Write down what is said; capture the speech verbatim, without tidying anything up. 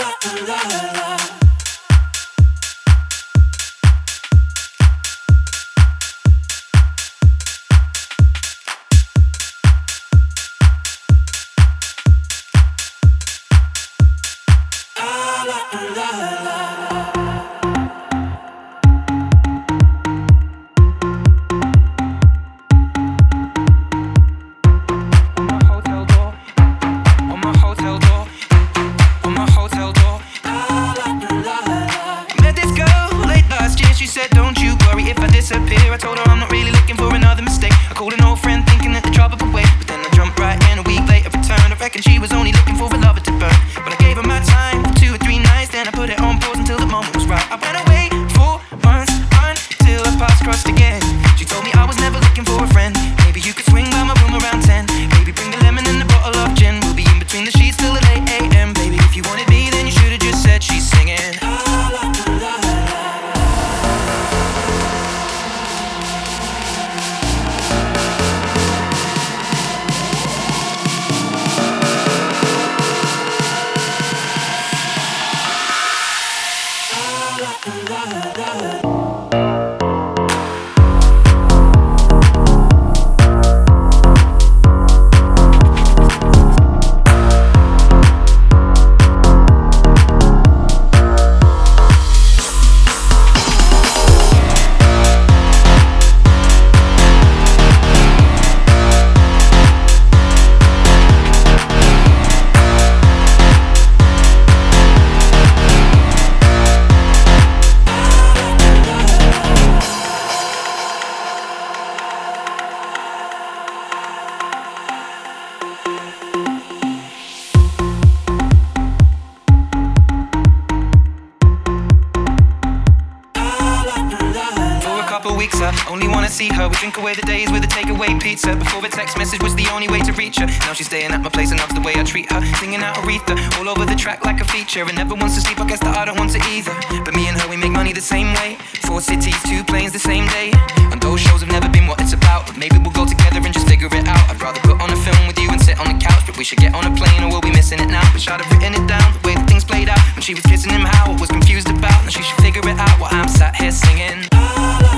Only wanna see her. We drink away the days with a takeaway pizza. Before a text message was the only way to reach her. Now she's staying at my place and loves the way I treat her. Singing out Aretha all over the track like a feature. And never wants to sleep, I guess that I don't want to either. But me and her, we make money the same way. Four cities, two planes the same day. And those shows have never been what it's about. But maybe we'll go together and just figure it out. I'd rather put on a film with you and sit on the couch. But we should get on a plane or we'll be missing it now. Wish I'd have written it down, the way that things played out. When she was kissing him, how I was confused about. Now she should figure it out while I'm sat here singing.